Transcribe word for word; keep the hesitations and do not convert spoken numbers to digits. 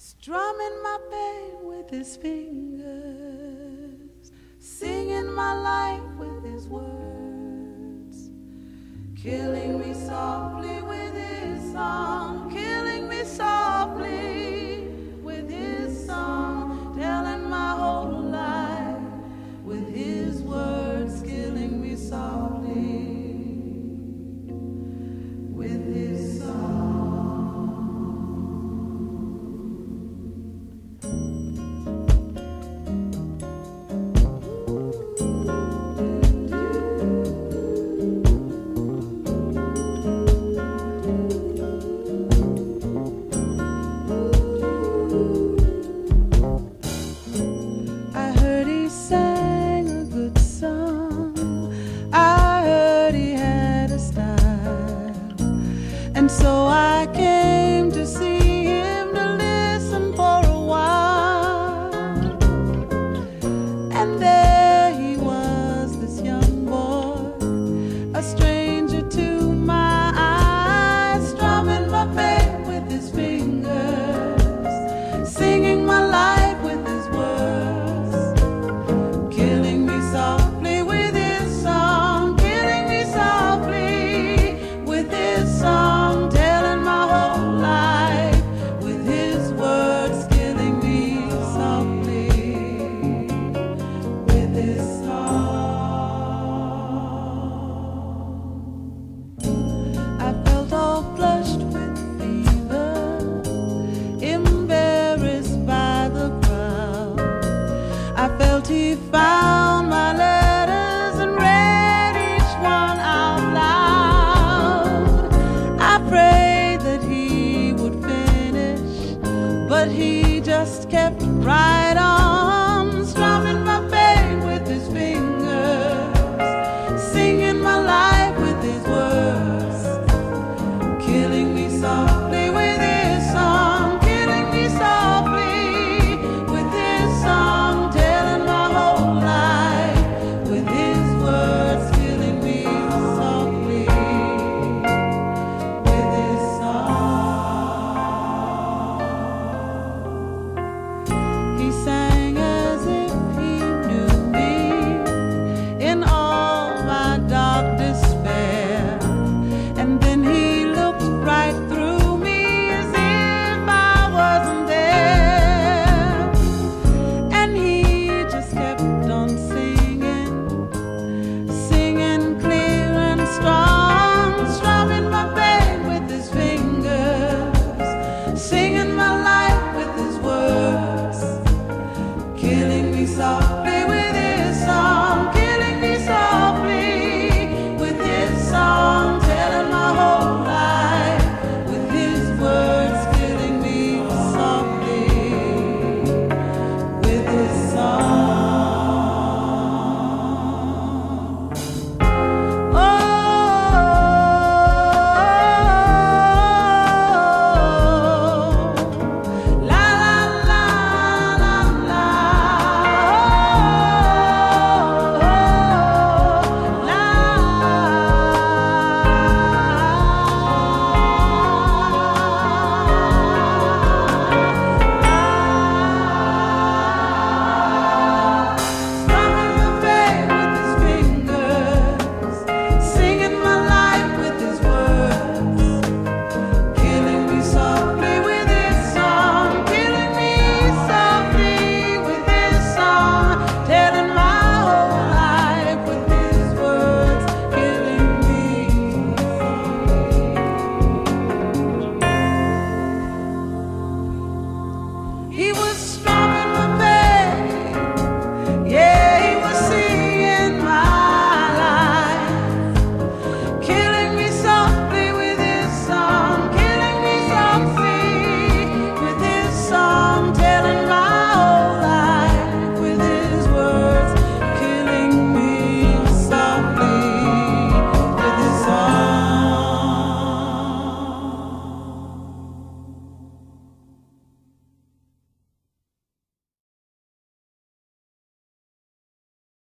strumming my pain with his fingers, singing my life with his words, killing me softly with his song, killing me softly with his song, telling my whole life with his words, killing me softly with his song. And so I came to see him, to listen for a while. And there he was, this young boy, a stranger to my eyes, strumming my pain with his fingers, singing my life with his words, killing me softly with his song, killing me softly with his song. I felt he found my letters and read each one out loud. I prayed that he would finish, but he just kept right on, strumming my pain with his fingers, singing my life with his words, killing me softly with his song, killing me softly with his song. He sang as if he knew me in all my dark despair, and then he looked right through me as if I wasn't there, and he just kept on singing, singing clear and strong, strumming my pain with his fingers, singing my life